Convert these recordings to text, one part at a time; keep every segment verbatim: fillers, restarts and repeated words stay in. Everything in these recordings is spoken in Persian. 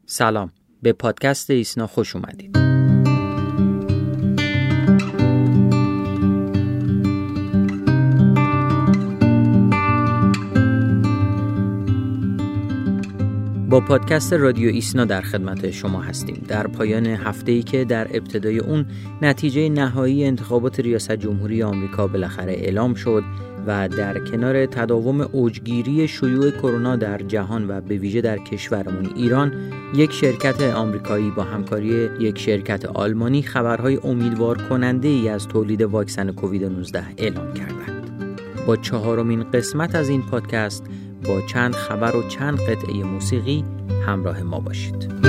سلام، به پادکست ایسنا خوش اومدید. با پادکست رادیو ایسنا در خدمت شما هستیم. در پایان هفته‌ای که در ابتدای اون نتیجه نهایی انتخابات ریاست جمهوری آمریکا بالاخره اعلام شد و در کنار تداوم اوجگیری شیوع کرونا در جهان و به ویژه در کشورمون ایران، یک شرکت آمریکایی با همکاری یک شرکت آلمانی خبرهای امیدوار کننده ای از تولید واکسن کووید نوزده اعلام کردند. با چهارمین قسمت از این پادکست با چند خبر و چند قطعه موسیقی همراه ما باشید.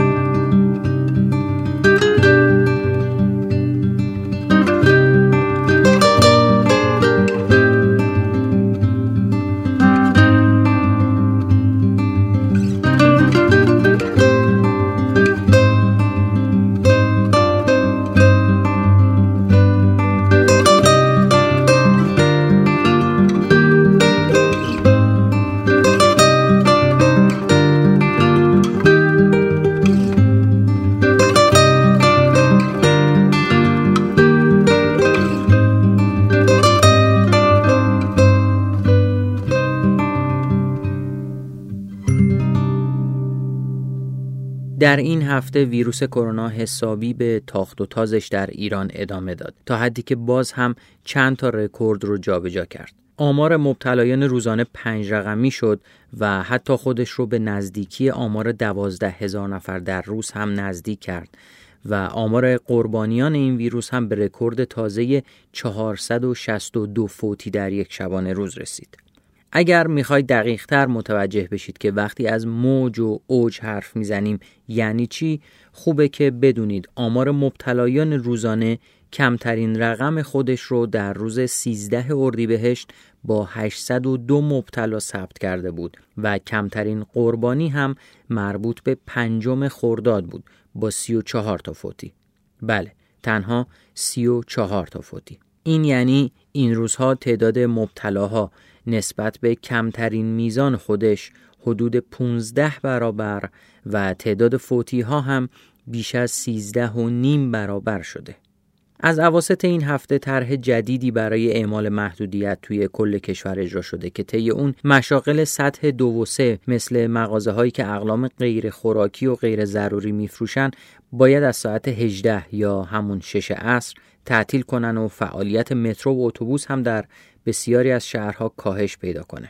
در این هفته ویروس کرونا حسابی به تاخت و تازش در ایران ادامه داد، تا حدی که باز هم چند تا رکورد رو جابجا کرد. آمار مبتلایان روزانه پنج رقمی شد و حتی خودش رو به نزدیکی آمار دوازده هزار نفر در روز هم نزدیک کرد و آمار قربانیان این ویروس هم به رکورد تازه چهارصد و شصت و دو فوتی در یک شبانه روز رسید. اگر میخواید دقیق تر متوجه بشید که وقتی از موج و اوج حرف میزنیم یعنی چی، خوبه که بدونید آمار مبتلایان روزانه کمترین رقم خودش رو در روز سیزده اردیبهشت با هشتصد و دو مبتلا ثبت کرده بود و کمترین قربانی هم مربوط به پنجم خرداد بود با سی و چهار تا فوتی. بله، تنها سی و چهار تا فوتی. این یعنی این روزها تعداد مبتلاها نسبت به کمترین میزان خودش حدود پانزده برابر و تعداد فوتی ها هم بیش از سیزده و نیم برابر شده. از اواسط این هفته طرح جدیدی برای اعمال محدودیت توی کل کشور اجرا شده که طی اون مشاغل سطح دو و سه مثل مغازه هایی که اقلام غیر خوراکی و غیر ضروری میفروشن باید از ساعت هجده یا همون شش عصر تعطیل کنن و فعالیت مترو و اتوبوس هم در بسیاری از شهرها کاهش پیدا کنه.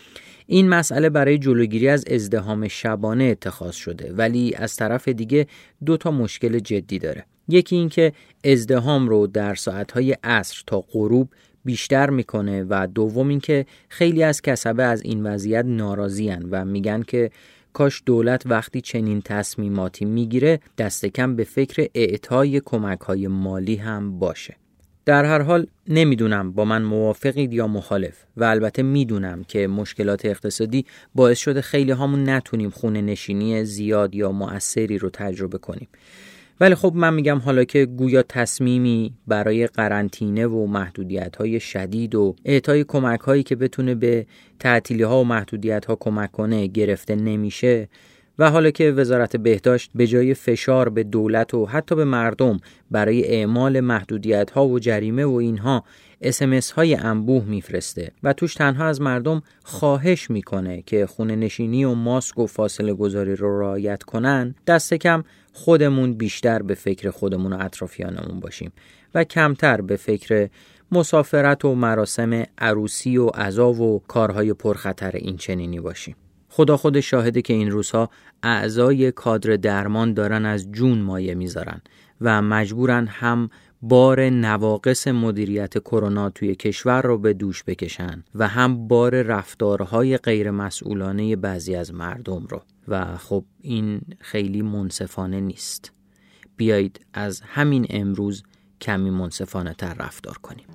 این مسئله برای جلوگیری از ازدحام شبانه اتخاذ شده، ولی از طرف دیگه دو تا مشکل جدی داره. یکی این که ازدحام رو در ساعتهای عصر تا غروب بیشتر میکنه و دوم این که خیلی از کسبه از این وضعیت ناراضی‌اند و میگن که کاش دولت وقتی چنین تصمیماتی میگیره دست کم به فکر اعطای کمک‌های مالی هم باشه. در هر حال نمیدونم با من موافقید یا مخالف و البته میدونم که مشکلات اقتصادی باعث شده خیلی هامون نتونیم خونه نشینی زیاد یا مؤثری رو تجربه کنیم، ولی خب من میگم حالا که گویا تصمیمی برای قرنطینه و محدودیت‌های شدید و اعطای کمک‌هایی که بتونه به تعطیلی‌ها و محدودیت‌ها کمک کنه گرفته نمیشه و حالا که وزارت بهداشت به جای فشار به دولت و حتی به مردم برای اعمال محدودیت‌ها و جریمه و اینها اس ام اس های انبوه میفرسته و توش تنها از مردم خواهش میکنه که خونه نشینی و ماسک و فاصله گذاری رو رعایت کنن، دست کم خودمون بیشتر به فکر خودمون و اطرافیانمون باشیم و کمتر به فکر مسافرت و مراسم عروسی و عزا و کارهای پرخطر این چنینی باشیم. خدا خود شاهده که این روزها اعضای کادر درمان دارن از جون مایه میذارن و مجبورن هم بار نواقص مدیریت کرونا توی کشور رو به دوش بکشن و هم بار رفتارهای غیر مسئولانه بعضی از مردم رو و خب این خیلی منصفانه نیست. بیایید از همین امروز کمی منصفانه تر رفتار کنیم.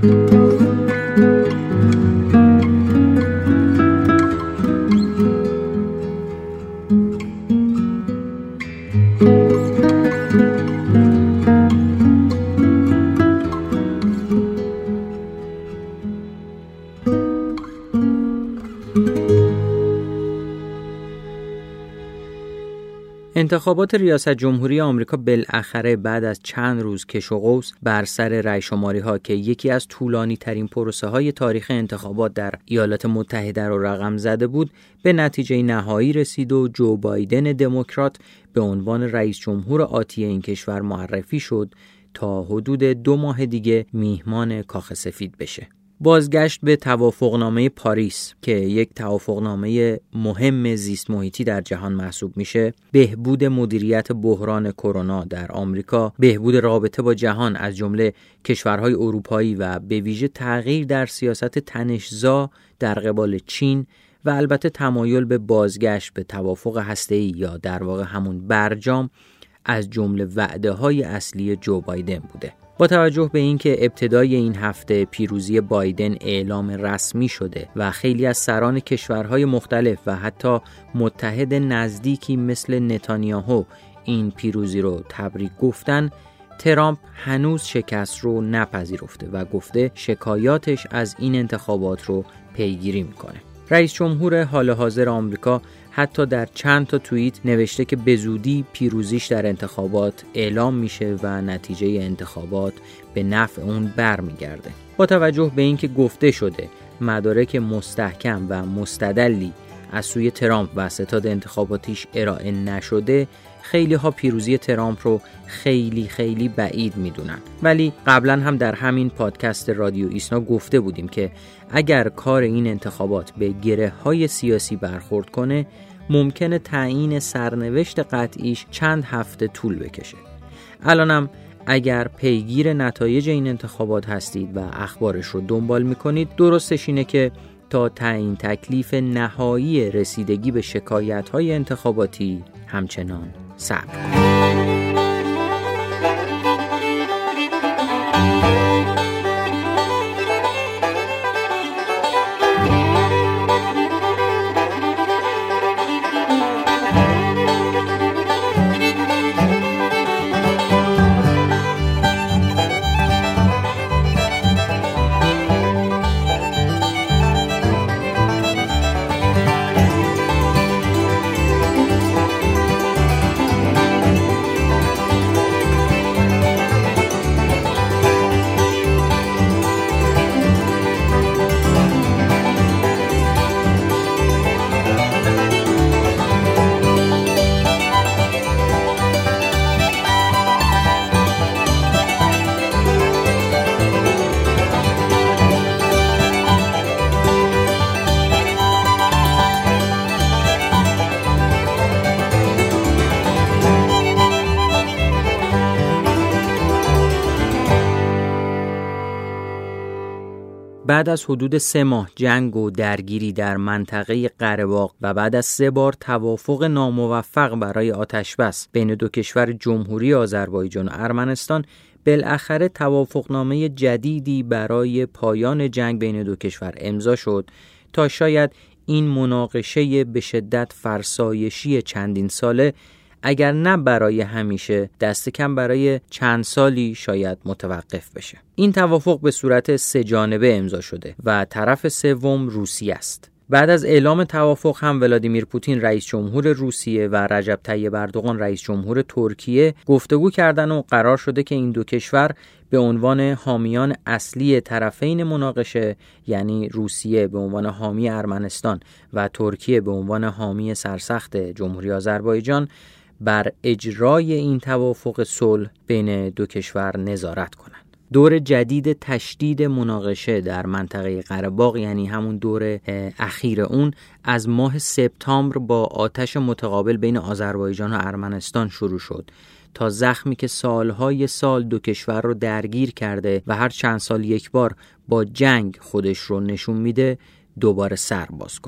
انتخابات ریاست جمهوری آمریکا بالاخره بعد از چند روز کش و قوس بر سر رأی شماری ها که یکی از طولانی ترین پروسه های تاریخ انتخابات در ایالات متحده رو رقم زده بود به نتیجه نهایی رسید و جو بایدن دموکرات به عنوان رئیس جمهور آتی این کشور معرفی شد تا حدود دو ماه دیگه میهمان کاخ سفید بشه. بازگشت به توافقنامه پاریس که یک توافقنامه مهم زیست محیطی در جهان محسوب میشه، بهبود مدیریت بحران کرونا در آمریکا، بهبود رابطه با جهان از جمله کشورهای اروپایی و به ویژه تغییر در سیاست تنش‌زا در قبال چین و البته تمایل به بازگشت به توافق هسته‌ای یا در واقع همون برجام از جمله وعده‌های اصلی جو بایدن بوده. با توجه به اینکه ابتدای این هفته پیروزی بایدن اعلام رسمی شده و خیلی از سران کشورهای مختلف و حتی متحد نزدیکی مثل نتانیاهو این پیروزی رو تبریک گفتن، ترامپ هنوز شکست رو نپذیرفته و گفته شکایاتش از این انتخابات رو پیگیری میکنه. رئیس جمهور حال حاضر آمریکا حتی در چند تا توییت نوشته که به زودی پیروزیش در انتخابات اعلام میشه و نتیجه انتخابات به نفع اون برمیگرده. با توجه به اینکه گفته شده مدارک مستحکم و مستدلی از سوی ترامپ و ستاد انتخاباتیش ارائه نشده، خیلی ها پیروزی ترامپ رو خیلی خیلی بعید میدونن. ولی قبلا هم در همین پادکست رادیو ایسنا گفته بودیم که اگر کار این انتخابات به گره های سیاسی برخورد کنه، ممکنه تعیین سرنوشت قطعیش چند هفته طول بکشه. الانم اگر پیگیر نتایج این انتخابات هستید و اخبارش رو دنبال میکنید، درستش اینه که تا تعیین تکلیف نهایی رسیدگی به شکایت‌های انتخاباتی همچنان صبر. بعد از حدود سه ماه جنگ و درگیری در منطقه قره‌باغ و بعد از سه بار توافق ناموفق برای آتشبس بین دو کشور جمهوری آذربایجان و ارمنستان، بالاخره توافقنامه جدیدی برای پایان جنگ بین دو کشور امضا شد تا شاید این مناقشه به شدت فرسایشی چندین ساله اگر نه برای همیشه دست کم برای چند سالی شاید متوقف بشه. این توافق به صورت سه جانبه امضا شده و طرف سوم روسیه است. بعد از اعلام توافق هم ولادیمیر پوتین رئیس جمهور روسیه و رجب طیب اردوغان رئیس جمهور ترکیه گفتگو کردن و قرار شده که این دو کشور به عنوان حامیان اصلی طرفین مناقشه، یعنی روسیه به عنوان حامی ارمنستان و ترکیه به عنوان حامی سرسخت جمهوری آذربایجان، بر اجرای این توافق صلح بین دو کشور نظارت کنند. دور جدید تشدید مناقشه در منطقه قره‌باغ، یعنی همون دور اخیر اون، از ماه سپتامبر با آتش متقابل بین آذربایجان و ارمنستان شروع شد تا زخمی که سالهای سال دو کشور رو درگیر کرده و هر چند سال یک بار با جنگ خودش رو نشون میده دوباره سر باز کنه.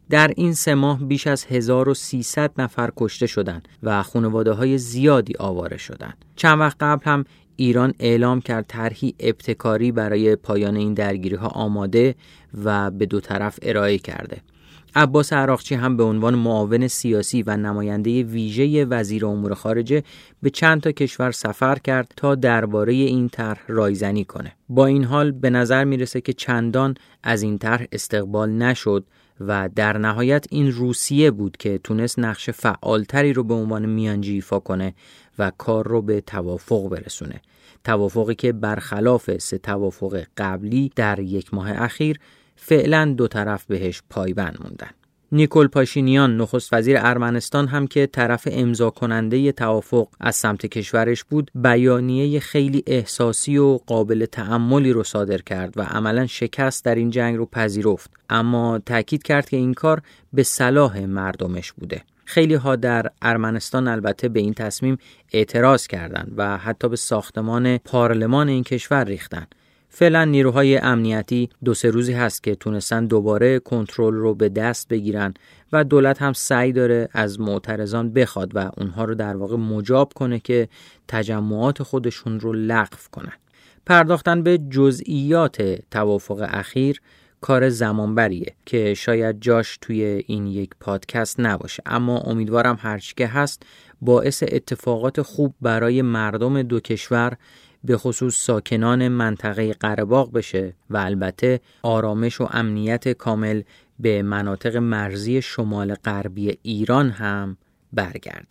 در این سه ماه بیش از هزار و سیصد نفر کشته شدند و خانواده‌های زیادی آواره شدند. چند وقت قبل هم ایران اعلام کرد طرحی ابتکاری برای پایان این درگیری‌ها آماده و به دو طرف ارائه کرده. عباس عراقچی هم به عنوان معاون سیاسی و نماینده ویژه وزیر امور خارجه به چند تا کشور سفر کرد تا درباره این طرح رایزنی کنه. با این حال به نظر میرسه که چندان از این طرح استقبال نشد و در نهایت این روسیه بود که تونست نقش فعالتری رو به عنوان میانجی ایفا کنه و کار رو به توافق برسونه. توافقی که برخلاف سه توافق قبلی در یک ماه اخیر فعلا دو طرف بهش پایبند موندن. نیکول پاشینیان نخست وزیر ارمنستان هم که طرف امضا کننده توافق از سمت کشورش بود، بیانیه خیلی احساسی و قابل تأملی رو صادر کرد و عملاً شکست در این جنگ رو پذیرفت، اما تأکید کرد که این کار به صلاح مردمش بوده. خیلی ها در ارمنستان البته به این تصمیم اعتراض کردند و حتی به ساختمان پارلمان این کشور ریختن. فعلا نیروهای امنیتی دو سه روزی هست که تونستن دوباره کنترل رو به دست بگیرن و دولت هم سعی داره از معترضان بخواد و اونها رو در واقع مجاب کنه که تجمعات خودشون رو لغو کنن. پرداختن به جزئیات توافق اخیر کار زمانبریه که شاید جاش توی این یک پادکست نباشه، اما امیدوارم هرچی که هست باعث اتفاقات خوب برای مردم دو کشور به خصوص ساکنان منطقه قره‌باغ بشه و البته آرامش و امنیت کامل به مناطق مرزی شمال غربی ایران هم برگرده.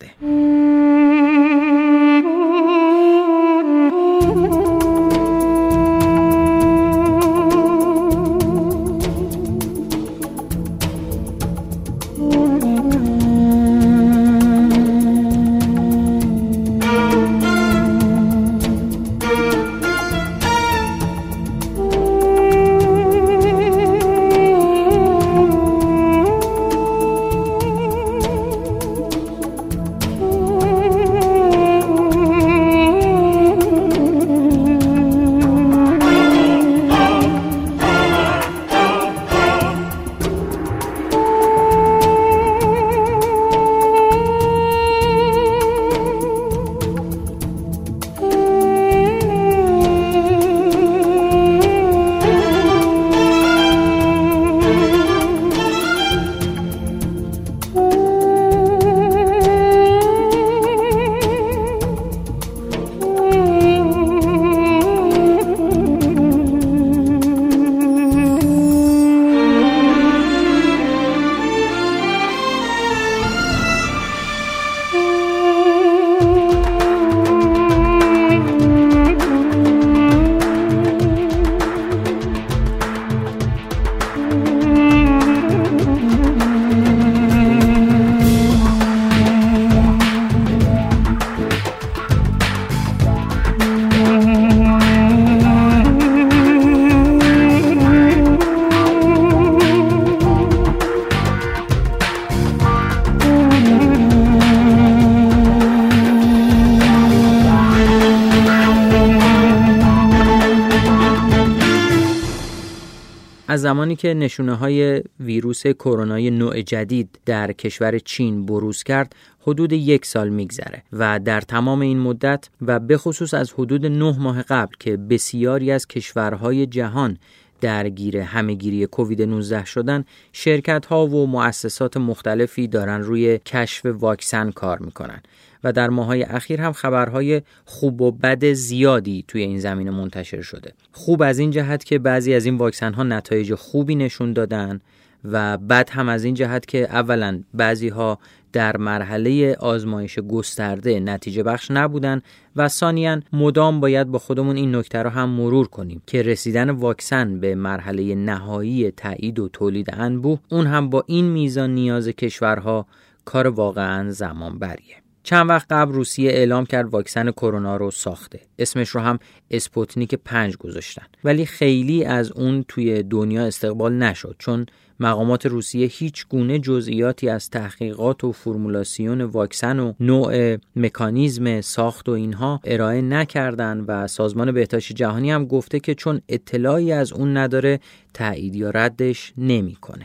از زمانی که نشونه‌های ویروس کرونای نوع جدید در کشور چین بروز کرد حدود یک سال میگذره و در تمام این مدت و به خصوص از حدود نه ماه قبل که بسیاری از کشورهای جهان درگیر همه‌گیری کووید نوزده شدن، شرکت‌ها و مؤسسات مختلفی دارن روی کشف واکسن کار میکنن و در ماه‌های اخیر هم خبرهای خوب و بد زیادی توی این زمینه منتشر شده. خوب از این جهت که بعضی از این واکسن‌ها نتایج خوبی نشون دادن و بد هم از این جهت که اولاً بعضی‌ها در مرحله آزمایش گسترده نتیجه بخش نبودن و ثانیاً مدام باید با خودمون این نکته رو هم مرور کنیم که رسیدن واکسن به مرحله نهایی تایید و تولید انبوه، اون هم با این میزان نیاز کشورها، کار واقعاً زمان بریه. چند وقت قبل روسیه اعلام کرد واکسن کرونا رو ساخته. اسمش رو هم اسپوتنیک پنج گذاشتن. ولی خیلی از اون توی دنیا استقبال نشد چون مقامات روسیه هیچ گونه جزئیاتی از تحقیقات و فرمولاسیون واکسن و نوع مکانیزم ساخت و اینها ارائه نکردن و سازمان بهداشت جهانی هم گفته که چون اطلاعی از اون نداره تایید یا ردش نمیکنه.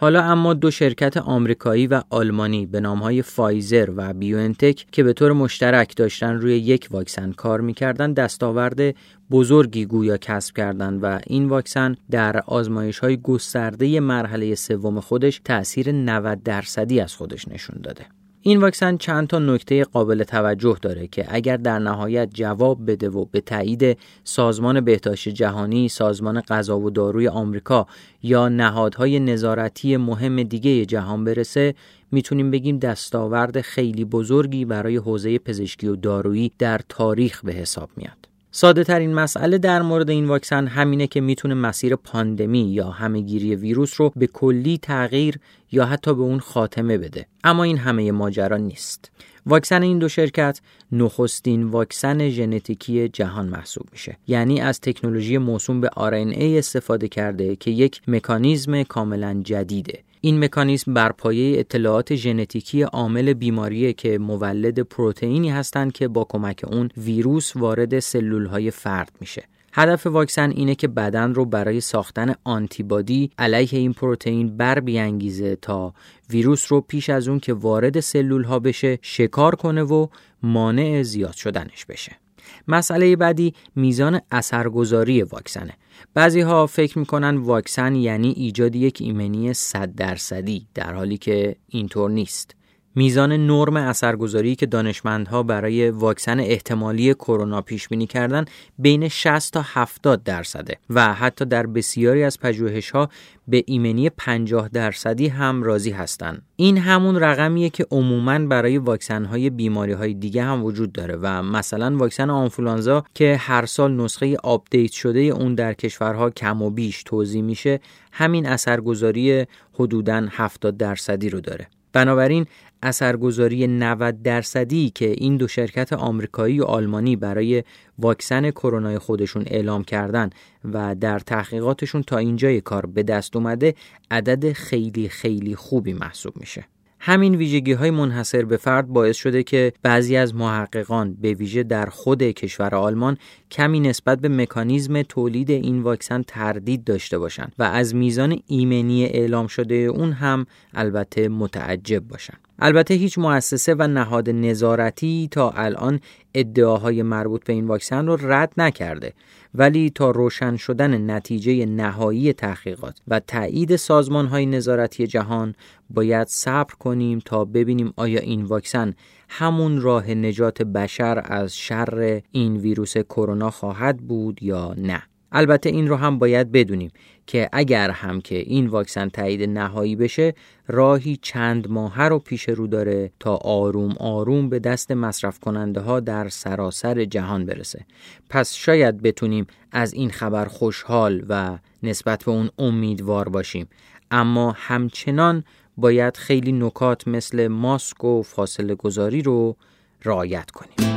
حالا اما دو شرکت آمریکایی و آلمانی به نامهای فایزر و بیوانتک که به طور مشترک داشتن روی یک واکسن کار می‌کردن دستاورد بزرگی گویا کسب کردند و این واکسن در آزمایش‌های گسترده مرحله سوم خودش تأثیر نود درصدی از خودش نشون داده. این واکسن چند تا نکته قابل توجه داره که اگر در نهایت جواب بده و به تایید سازمان بهداشت جهانی، سازمان غذا و داروی آمریکا یا نهادهای نظارتی مهم دیگه جهان برسه، میتونیم بگیم دستاورد خیلی بزرگی برای حوزه پزشکی و دارویی در تاریخ به حساب میاد. ساده ترین مسئله در مورد این واکسن همینه که میتونه مسیر پاندمی یا همهگیری ویروس رو به کلی تغییر یا حتی به اون خاتمه بده. اما این همه ماجرا نیست. واکسن این دو شرکت نخستین واکسن ژنتیکی جهان محسوب میشه. یعنی از تکنولوژی موسوم به آر ان ای استفاده کرده که یک مکانیزم کاملا جدیده. این مکانیزم بر پایه اطلاعات ژنتیکی عامل بیماریه که مولد پروتئینی هستند که با کمک اون ویروس وارد سلول‌های فرد میشه. هدف واکسن اینه که بدن رو برای ساختن آنتیبادی علیه این پروتئین بر بیانگیزه تا ویروس رو پیش از اون که وارد سلول‌ها بشه شکار کنه و مانع زیاد شدنش بشه. مسئله بعدی میزان اثرگذاری واکسنه. بعضی ها فکر میکنن واکسن یعنی ایجاد یک ایمنی صد درصدی، در حالی که اینطور نیست. میزان نرم اثرگذاری که دانشمندها برای واکسن احتمالی کرونا پیش بینی کردن بین شصت تا هفتاد درصده و حتی در بسیاری از پژوهش‌ها به ایمنی پنجاه درصدی هم راضی هستند. این همون رقمیه که عموماً برای واکسن‌های بیماری‌های دیگه هم وجود داره و مثلا واکسن آنفولانزا که هر سال نسخه آپدیت شده اون در کشورها کم و بیش توزیع میشه، همین اثرگذاری حدوداً هفتاد درصدی رو داره. بنابراین اثرگذاری نود درصدی که این دو شرکت آمریکایی و آلمانی برای واکسن کرونا خودشون اعلام کردن و در تحقیقاتشون تا اینجای کار به دست اومده، عدد خیلی خیلی خوبی محسوب میشه. همین ویژگی‌های منحصر به فرد باعث شده که بعضی از محققان به ویژه در خود کشور آلمان کمی نسبت به مکانیزم تولید این واکسن تردید داشته باشند و از میزان ایمنی اعلام شده اون هم البته متعجب باشند. البته هیچ مؤسسه و نهاد نظارتی تا الان ادعاهای مربوط به این واکسن رو رد نکرده، ولی تا روشن شدن نتیجه نهایی تحقیقات و تایید سازمان‌های نظارتی جهان باید صبر کنیم تا ببینیم آیا این واکسن همون راه نجات بشر از شر این ویروس کرونا خواهد بود یا نه. البته این رو هم باید بدونیم که اگر هم که این واکسن تایید نهایی بشه، راهی چند ماهه رو پیش رو داره تا آروم آروم به دست مصرف کننده ها در سراسر جهان برسه. پس شاید بتونیم از این خبر خوشحال و نسبت به اون امیدوار باشیم، اما همچنان باید خیلی نکات مثل ماسک و فاصله گذاری رو رعایت کنیم.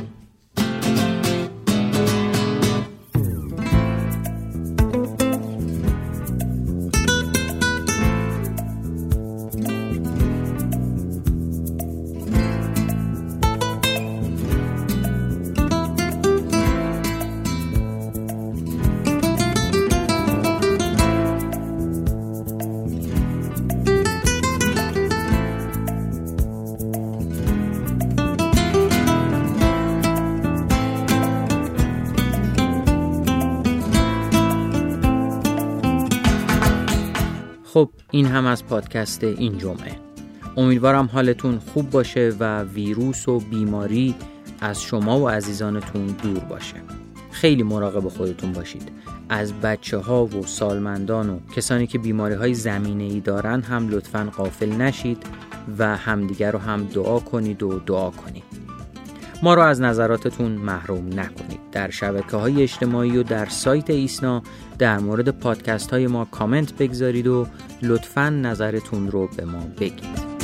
خب این هم از پادکست این جمعه. امیدوارم حالتون خوب باشه و ویروس و بیماری از شما و عزیزانتون دور باشه. خیلی مراقب خودتون باشید. از بچه ها و سالمندان و کسانی که بیماری های زمینه‌ای دارن هم لطفاً غافل نشید و همدیگر رو هم دعا کنید و دعا کنید. ما رو از نظراتتون محروم نکنید. در شبکه‌های اجتماعی و در سایت ایسنا در مورد پادکست های ما کامنت بگذارید و لطفاً نظرتون رو به ما بگید.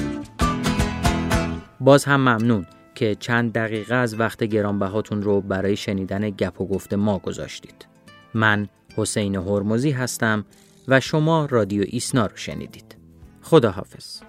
باز هم ممنون که چند دقیقه از وقت گرانبهاتون رو برای شنیدن گپ و گفت ما گذاشتید. من حسین هرمزی هستم و شما رادیو ایسنا رو شنیدید. خدا حافظ.